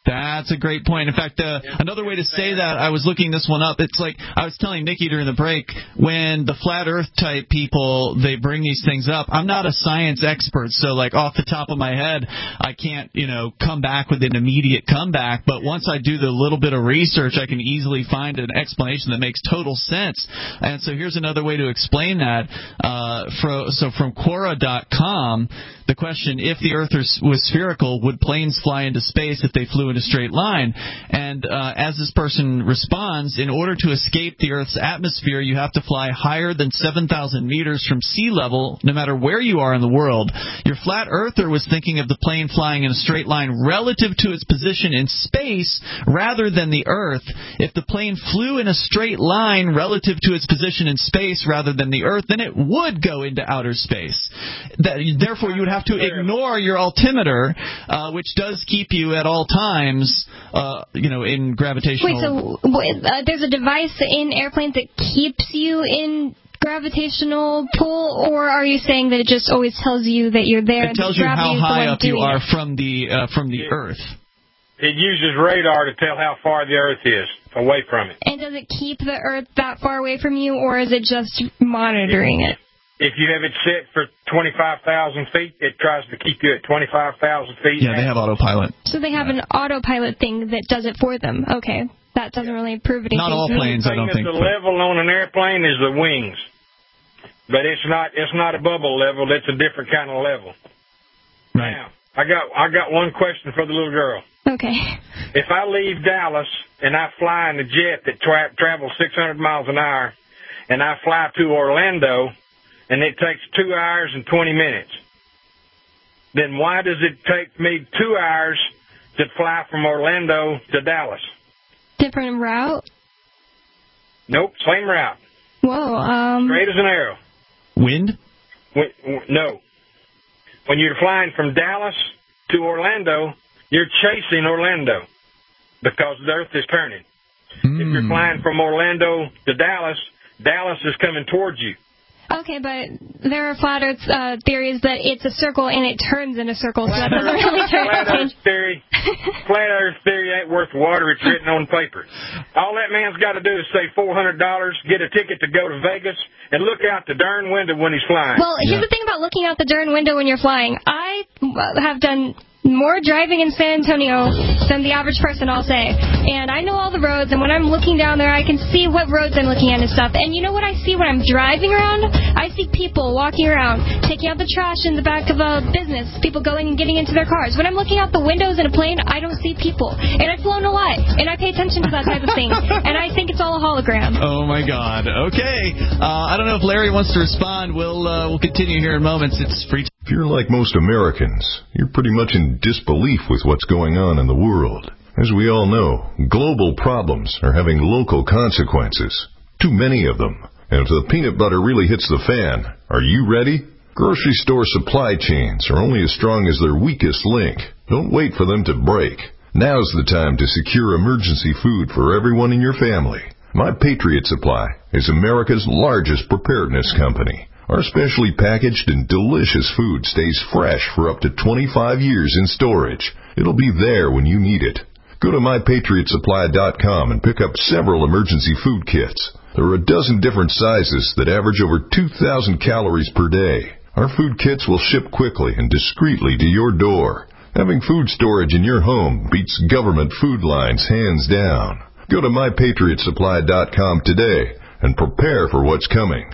That's a great point. In fact, another way to say that, I was looking this one up. It's like I was telling Nikki during the break, when the flat earth type people, they bring these things up, I'm not a science expert, so like off the top of my head, I can't, come back with an immediate comeback. But once I do the little bit of research, I can easily find an explanation that makes total sense. And so here's another way to explain that. From Quora.com, the question, if the Earth was spherical, would planes fly into space if they flew in a straight line? And as this person responds, in order to escape the Earth's atmosphere, you have to fly higher than 7,000 meters from sea level, no matter where you are in the world. Your flat earther was thinking of the plane flying in a straight line relative to its position in space rather than the Earth. If the plane flew in a straight line relative to its position in space rather than the Earth, then it would go into outer space. Therefore, you would have to ignore your altimeter, which does keep you at all times, in gravitational... Wait, so there's a device in airplanes that keeps you in gravitational pull, or are you saying that it just always tells you that you're there? It tells you how high up you are from the Earth. It uses radar to tell how far the Earth is away from it. And does it keep the Earth that far away from you, or is it just monitoring it? If you have it set for 25,000 feet, it tries to keep you at 25,000 feet. Yeah, they have autopilot. So they have an autopilot thing that does it for them. Okay. That doesn't really prove anything. Not all planes, I don't think. The level on an airplane is the wings. But it's not a bubble level. It's a different kind of level. Right. Now, I got one question for the little girl. Okay. If I leave Dallas and I fly in a jet that travels 600 miles an hour, and I fly to Orlando, and it takes 2 hours and 20 minutes, then why does it take me 2 hours to fly from Orlando to Dallas? Different route? Nope, same route. Whoa, straight as an arrow. Wind? No. When you're flying from Dallas to Orlando, you're chasing Orlando because the Earth is turning. If you're flying from Orlando to Dallas, Dallas is coming towards you. Okay, but there are flat Earth theories that it's a circle and it turns in a circle, so that doesn't really Flat Earth theory ain't worth water. It's written on paper. All that man's got to do is save $400, get a ticket to go to Vegas, and look out the darn window when he's flying. Well, here's the thing about looking out the darn window when you're flying. I have done more driving in San Antonio than the average person, I'll say. And I know all the roads, and when I'm looking down there, I can see what roads I'm looking at and stuff. And you know what I see when I'm driving around? I see people walking around, taking out the trash in the back of a business, people going and getting into their cars. When I'm looking out the windows in a plane, I don't see people. And I've flown a lot, and I pay attention to that type of thing. And I think it's all a hologram. Oh, my God. Okay. I don't know if Larry wants to respond. We'll continue here in moments. It's free. If you're like most Americans, you're pretty much in disbelief with what's going on in the world. As we all know, global problems are having local consequences. Too many of them. And if the peanut butter really hits the fan, are you ready? Grocery store supply chains are only as strong as their weakest link. Don't wait for them to break. Now's the time to secure emergency food for everyone in your family. My Patriot Supply is America's largest preparedness company. Our specially packaged and delicious food stays fresh for up to 25 years in storage. It'll be there when you need it. Go to MyPatriotSupply.com and pick up several emergency food kits. There are a dozen different sizes that average over 2,000 calories per day. Our food kits will ship quickly and discreetly to your door. Having food storage in your home beats government food lines hands down. Go to MyPatriotSupply.com today and prepare for what's coming.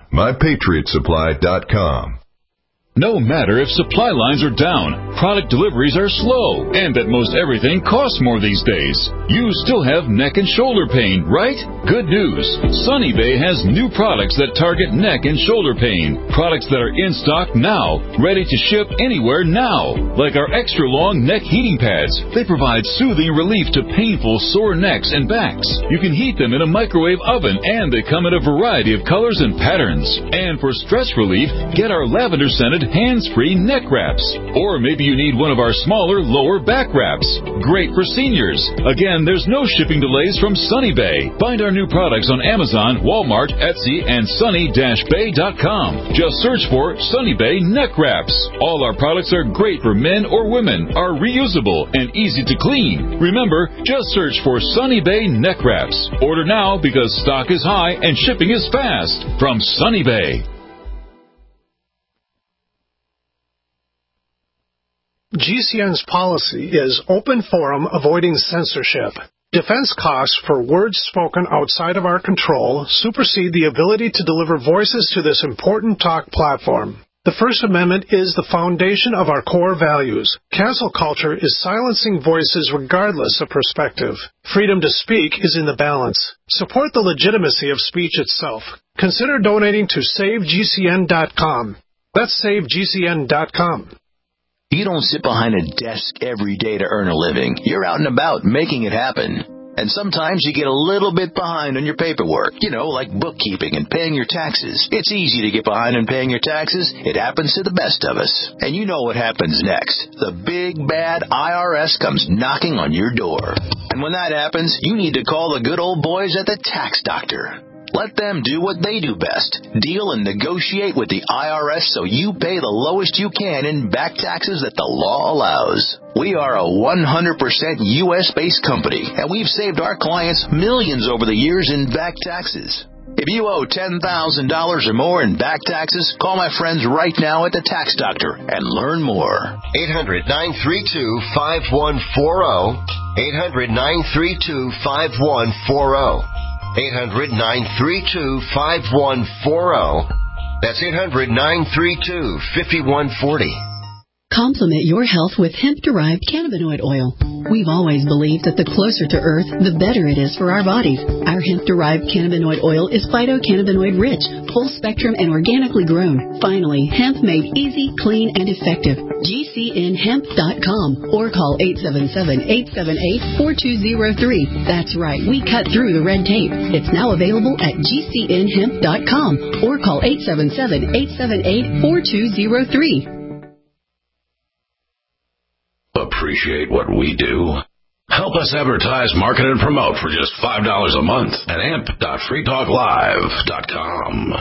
MyPatriotSupply.com. No matter if supply lines are down, product deliveries are slow, and that most everything costs more these days, you still have neck and shoulder pain, right? Good news. Sunny Bay has new products that target neck and shoulder pain. Products that are in stock now, ready to ship anywhere now. Like our extra long neck heating pads. They provide soothing relief to painful sore necks and backs. You can heat them in a microwave oven, and they come in a variety of colors and patterns. And for stress relief, get our lavender scented weighted, hands-free neck wraps. Or maybe you need one of our smaller lower back wraps. Great for seniors. Again, there's no shipping delays from Sunny Bay. Find our new products on Amazon, Walmart, Etsy, and sunny-bay.com. Just search for Sunny Bay neck wraps. All our products are great for men or women, are reusable, and easy to clean. Remember, just search for Sunny Bay neck wraps. Order now because stock is high and shipping is fast. From Sunny Bay. GCN's policy is open forum, avoiding censorship. Defense costs for words spoken outside of our control supersede the ability to deliver voices to this important talk platform. The First Amendment is the foundation of our core values. Cancel culture is silencing voices regardless of perspective. Freedom to speak is in the balance. Support the legitimacy of speech itself. Consider donating to SaveGCN.com. That's SaveGCN.com. You don't sit behind a desk every day to earn a living. You're out and about making it happen. And sometimes you get a little bit behind on your paperwork, like bookkeeping and paying your taxes. It's easy to get behind on paying your taxes. It happens to the best of us. And you know what happens next. The big, bad IRS comes knocking on your door. And when that happens, you need to call the good old boys at the Tax Doctor. Let them do what they do best. Deal and negotiate with the IRS so you pay the lowest you can in back taxes that the law allows. We are a 100% U.S.-based company, and we've saved our clients millions over the years in back taxes. If you owe $10,000 or more in back taxes, call my friends right now at the Tax Doctor and learn more. 800-932-5140. 800-932-5140. 800-932-5140. That's 800-932-5140. Complement your health with hemp-derived cannabinoid oil. We've always believed that the closer to Earth, the better it is for our bodies. Our hemp-derived cannabinoid oil is phytocannabinoid-rich, full-spectrum, and organically grown. Finally, hemp made easy, clean, and effective. GCNhemp.com or call 877-878-4203. That's right, we cut through the red tape. It's now available at GCNhemp.com or call 877-878-4203. Appreciate what we do? Help us advertise, market, and promote for just $5 a month at amp.freetalklive.com.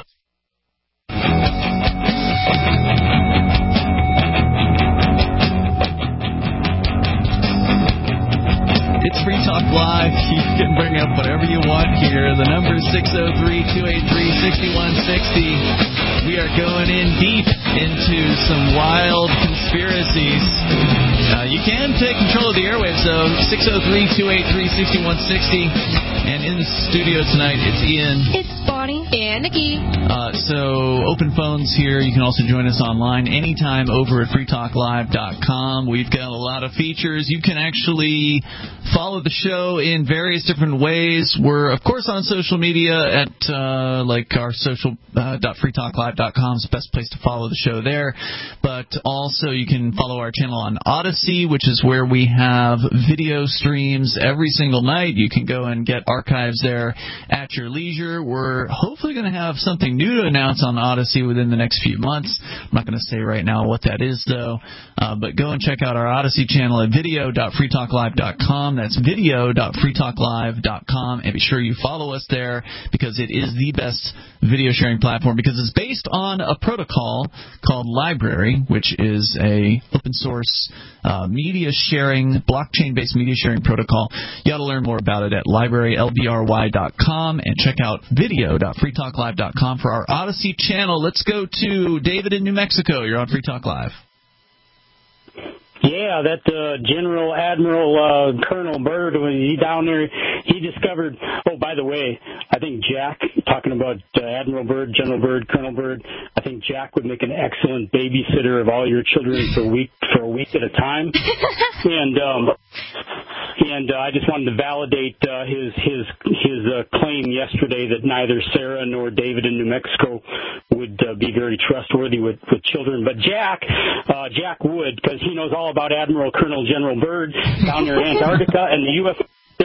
It's Free Talk Live. You can bring up whatever you want here. The number is 603-283-6160. We are going in deep into some wild conspiracies. You can take control of the airwaves, though. 603-283-6160. And in the studio tonight, it's Ian. It's Bonnie. And Nikki. So, open phones here. You can also join us online anytime over at freetalklive.com. We've got a lot of features. You can actually follow the show in various different ways. We're, of course, on social media at, our social.freetalklive.com is the best place to follow the show there. But also, you can follow our channel on Odyssey, which is where we have video streams every single night. You can go and get archives there at your leisure. We're hopefully going to have something new to announce on Odyssey within the next few months. I'm not going to say right now what that is, though. But go and check out our Odyssey channel at video.freetalklive.com. That's video.freetalklive.com. And be sure you follow us there because it is the best video sharing platform because it's based on a protocol called LBRY, which is a open source media sharing, blockchain-based media sharing protocol. You ought to learn more about it at LBRY.com and check out video.freetalklive.com for our Odyssey channel. Let's go to David in New Mexico. You're on Free Talk Live. Yeah, that General Admiral Colonel Byrd, when he down there, he discovered, oh, by the way, I think Jack, talking about Admiral Byrd, General Byrd, Colonel Byrd, I think Jack would make an excellent babysitter of all your children for a week at a time. And I just wanted to validate his claim yesterday that neither Sarah nor David in New Mexico would be very trustworthy with children. But Jack would, because he knows all about Admiral Colonel General Byrd down there in Antarctica and the UFO. There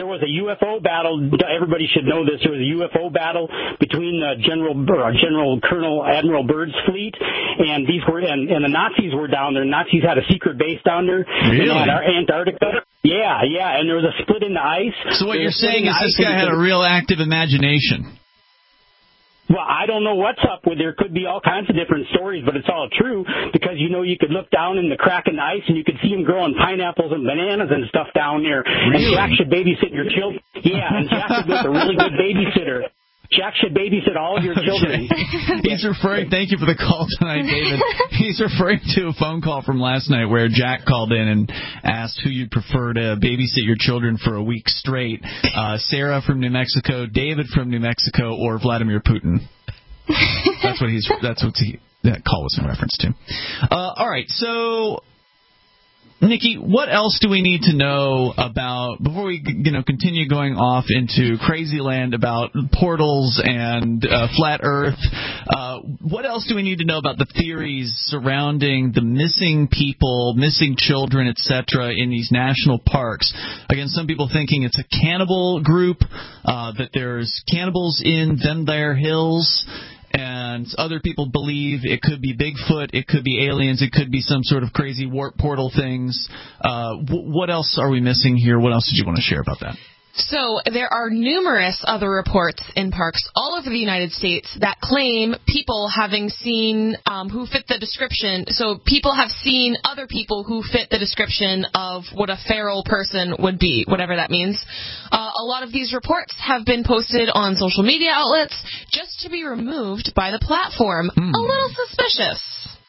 was a UFO battle. Everybody should know this. There was a UFO battle between General Colonel Admiral Byrd's fleet, and and the Nazis were down there. Nazis had a secret base down there in Antarctica. Yeah, and there was a split in the ice. So what you're saying is this guy had a real active imagination. Well, I don't know what's up with. There could be all kinds of different stories, but it's all true because, you could look down in the crack in the ice and you could see him growing pineapples and bananas and stuff down there. Really? And Jack should babysit your children. Yeah, and Jack would make a really good babysitter. Jack should babysit all of your children. He's referring, thank you for the call tonight, David. He's referring to a phone call from last night where Jack called in and asked who you'd prefer to babysit your children for a week straight. Sarah from New Mexico, David from New Mexico, or Vladimir Putin. That's what that call was in reference to. All right, so Nikki, what else do we need to know about before we continue going off into crazy land about portals and flat Earth? What else do we need to know about the theories surrounding the missing people, missing children, etc. in these national parks? Again, some people thinking it's a cannibal group, that there's cannibals in them there hills. And other people believe it could be Bigfoot, it could be aliens, it could be some sort of crazy warp portal things. What else are we missing here? What else did you want to share about that? So there are numerous other reports in parks all over the United States that claim people having seen who fit the description. So people have seen other people who fit the description of what a feral person would be, whatever that means. A lot of these reports have been posted on social media outlets just to be removed by the platform. A little suspicious.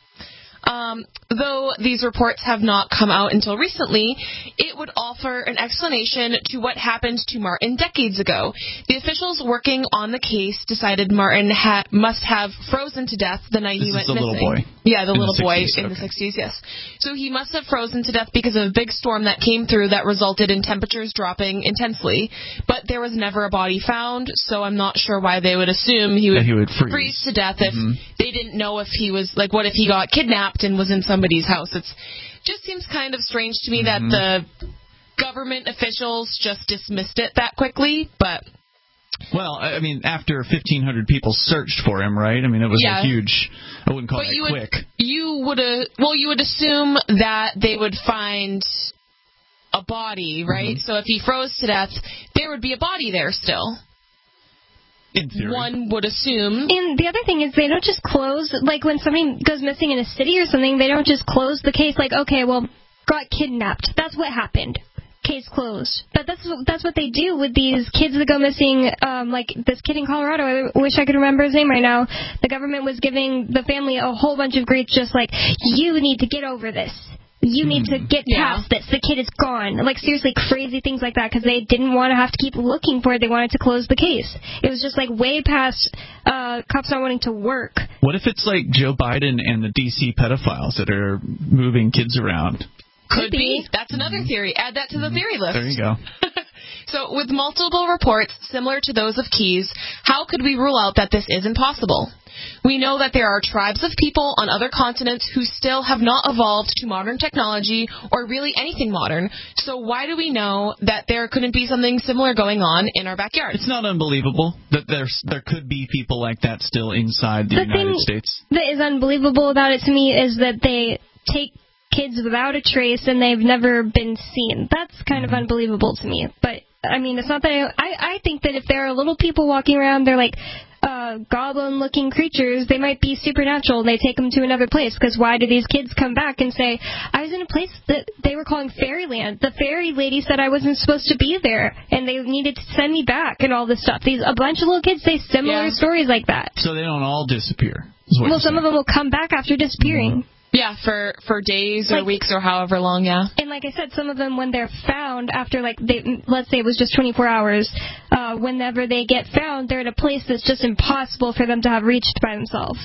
Though these reports have not come out until recently, it would offer an explanation to what happened to Martin decades ago. The officials working on the case decided Martin must have frozen to death the night he went missing. Little boy. Yeah, the little boy in the 60s, yes. So he must have frozen to death because of a big storm that came through that resulted in temperatures dropping intensely. But there was never a body found, so I'm not sure why they would assume he would freeze to death if they didn't know if he was, like, what if he got kidnapped and was in somebody's house. It just seems kind of strange to me that the government officials just dismissed it that quickly, but... Well, I mean, after 1,500 people searched for him, right? I mean, it was a huge... I wouldn't call it quick. You would assume that they would find a body, right? So if he froze to death, there would be a body there still. In theory. One would assume. And the other thing is they don't just close, like when somebody goes missing in a city or something, they don't just close the case like, okay, well, got kidnapped. That's what happened. Case closed. But that's what they do with these kids that go missing, like this kid in Colorado. I wish I could remember his name right now. The government was giving the family a whole bunch of grief just like, you need to get over this. You need to get past this. The kid is gone. Like, seriously, crazy things like that because they didn't want to have to keep looking for it. They wanted to close the case. It was just, like, way past cops not wanting to work. What if it's like Joe Biden and the D.C. pedophiles that are moving kids around? Could be. That's another theory. Add that to the theory list. There you go. So, with multiple reports similar to those of Keyes, how could we rule out that this isn't possible? We know that there are tribes of people on other continents who still have not evolved to modern technology or really anything modern. So why do we know that there couldn't be something similar going on in our backyard? It's not unbelievable that there could be people like that still inside the United States. That is unbelievable about it to me is that they take kids without a trace and they've never been seen. That's kind of unbelievable to me. But, I mean, it's not that I think that if there are little people walking around, they're like goblin-looking creatures, they might be supernatural, and they take them to another place, because why do these kids come back and say, I was in a place that they were calling Fairyland. The fairy lady said I wasn't supposed to be there, and they needed to send me back, and all this stuff. A bunch of little kids say similar stories like that. So they don't all disappear. Well, some of them will come back after disappearing. Yeah, for days or weeks or however long, And like I said, some of them, when they're found after, let's say it was just 24 hours, whenever they get found, they're at a place that's just impossible for them to have reached by themselves.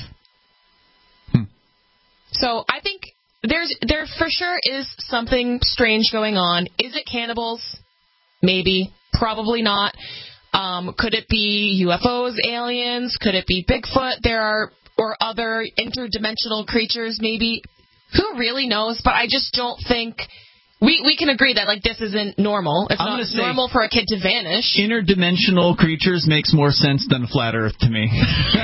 So I think there for sure is something strange going on. Is it cannibals? Maybe. Probably not. Could it be UFOs, aliens? Could it be Bigfoot? Or other interdimensional creatures, maybe. Who really knows? But I just don't think We can agree that, like, this isn't normal. It's not normal for a kid to vanish. Interdimensional creatures makes more sense than a flat Earth to me.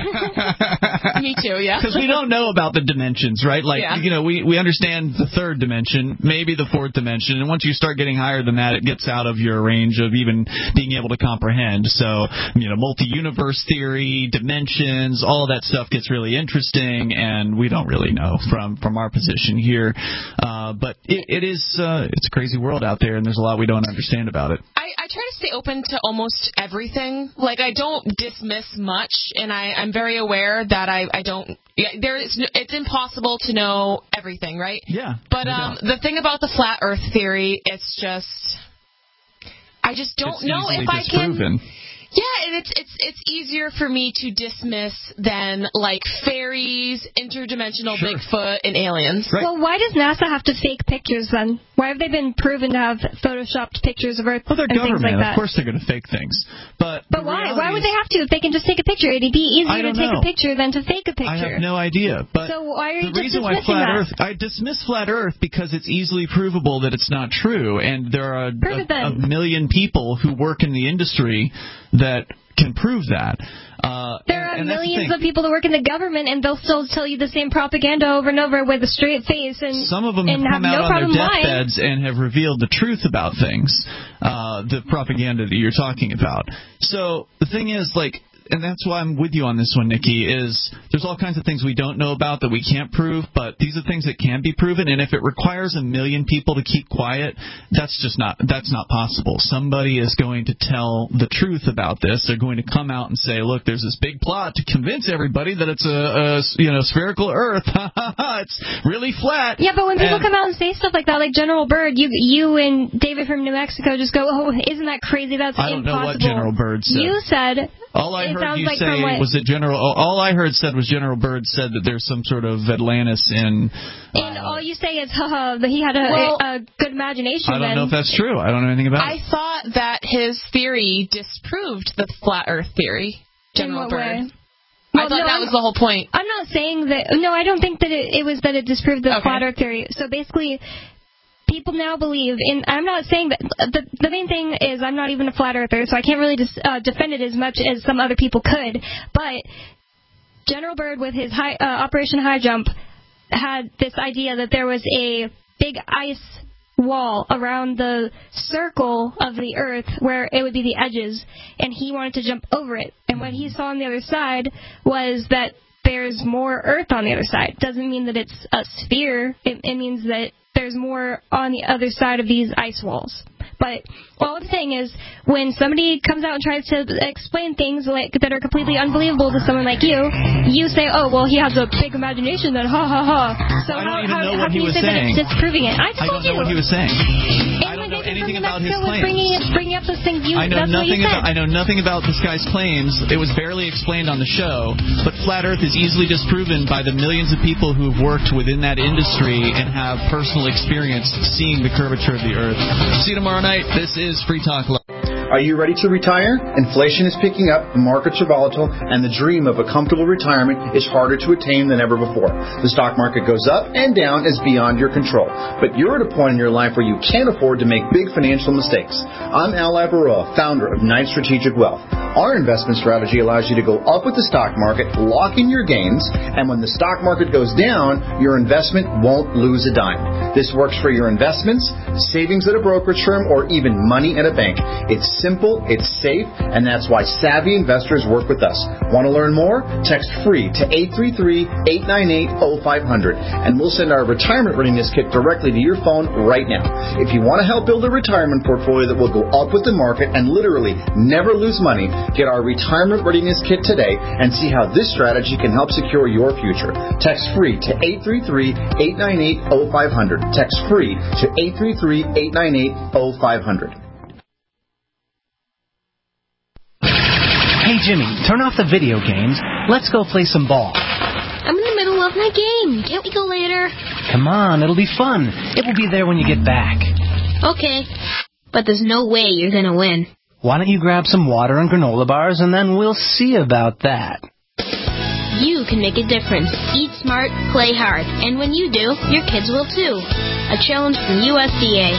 Me too, yeah. Because we don't know about the dimensions, right? Like, we understand the third dimension, maybe the fourth dimension, and once you start getting higher than that, it gets out of your range of even being able to comprehend. So, multi-universe theory, dimensions, all of that stuff gets really interesting, and we don't really know from our position here. But it is... it's a crazy world out there, and there's a lot we don't understand about it. I try to stay open to almost everything. Like, I don't dismiss much, and I'm very aware that I don't... it's impossible to know everything, right? Yeah. But the thing about the flat Earth theory, it's just... I just don't know if I can... Yeah, and it's easier for me to dismiss than, like, fairies, interdimensional Bigfoot, and aliens. Right. Well, why does NASA have to fake pictures then? Why have they been proven to have photoshopped pictures of Earth and things like that? Well, they're government. Of course they're going to fake things. But why? Why would they have to? If they can just take a picture, it'd be easier to take a picture than to fake a picture. I have no idea. But so why are you the reason why Flat Earth... I dismiss Flat Earth because it's easily provable that it's not true, and there are a million people who work in the industry that can prove that. There are millions of people that work in the government, and they'll still tell you the same propaganda over and over with a straight face. And some of them have come out on their deathbeds and have revealed the truth about things, the propaganda that you're talking about. So the thing is, like, and that's why I'm with you on this one, Nikki, is there's all kinds of things we don't know about that we can't prove, but these are things that can be proven, and if it requires a million people to keep quiet, that's not possible. Somebody is going to tell the truth about this. They're going to come out and say, look, there's this big plot to convince everybody that it's a spherical Earth. It's really flat. Yeah, but when people come out and say stuff like that, like General Byrd, you and David from New Mexico just go, oh, isn't that crazy? That's impossible. I don't know what General Byrd said. You said... All I heard you say was that All I heard said was General Byrd said that there's some sort of Atlantis in. And all you say is, haha, that he had a good imagination. I don't know if that's true. I don't know anything about it. I thought that his theory disproved the flat Earth theory, General Byrd. I thought that was the whole point. I'm not saying that. No, I don't think that it was that it disproved the flat Earth theory. So basically, people now believe in... I'm not saying that... The main thing is I'm not even a flat earther, so I can't really defend it as much as some other people could. But General Byrd, with his Operation High Jump, had this idea that there was a big ice wall around the circle of the Earth where it would be the edges, and he wanted to jump over it. And what he saw on the other side was that there's more Earth on the other side. Doesn't mean that it's a sphere. It means that there's more on the other side of these ice walls. But all I'm saying is, when somebody comes out and tries to explain things that are completely unbelievable to someone like you say, oh, well, he has a big imagination, then ha ha ha. So how can you say that it's disproving it? I don't know what he was saying. I don't know anything about his claims. Bringing up those things, I know nothing about this guy's claims. It was barely explained on the show, but Flat Earth is easily disproven by the millions of people who've worked within that industry and have personal experience seeing the curvature of the Earth. See you tomorrow night. This is Free Talk Live. Are you ready to retire? Inflation is picking up, the markets are volatile, and the dream of a comfortable retirement is harder to attain than ever before. The stock market goes up and down is beyond your control. But you're at a point in your life where you can't afford to make big financial mistakes. I'm Al Labaroa, founder of Knight Strategic Wealth. Our investment strategy allows you to go up with the stock market, lock in your gains, and when the stock market goes down, your investment won't lose a dime. This works for your investments, savings at a brokerage firm, or even money at a bank. It's simple, it's safe, and that's why savvy investors work with us. Want to learn more? Text FREE to 833-898-0500, and we'll send our retirement readiness kit directly to your phone right now. If you want to help build a retirement portfolio that will go up with the market and literally never lose money, get our retirement readiness kit today and see how this strategy can help secure your future. Text FREE to 833-898-0500. Text FREE to 833-898-0500. Hey, Jimmy, turn off the video games. Let's go play some ball. I'm in the middle of my game. Can't we go later? Come on, it'll be fun. It will be there when you get back. Okay, but there's no way you're going to win. Why don't you grab some water and granola bars, and then we'll see about that. You can make a difference. Eat smart, play hard. And when you do, your kids will too. A challenge from USDA.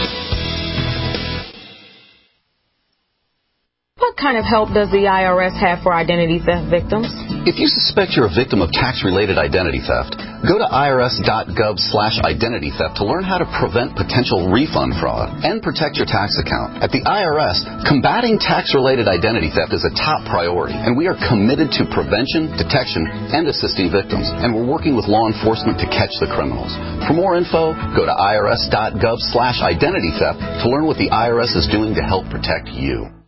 What kind of help does the IRS have for identity theft victims? If you suspect you're a victim of tax-related identity theft, go to irs.gov/identity theft to learn how to prevent potential refund fraud and protect your tax account. At the IRS, combating tax-related identity theft is a top priority, and we are committed to prevention, detection, and assisting victims. And we're working with law enforcement to catch the criminals. For more info, go to irs.gov/identity theft to learn what the IRS is doing to help protect you.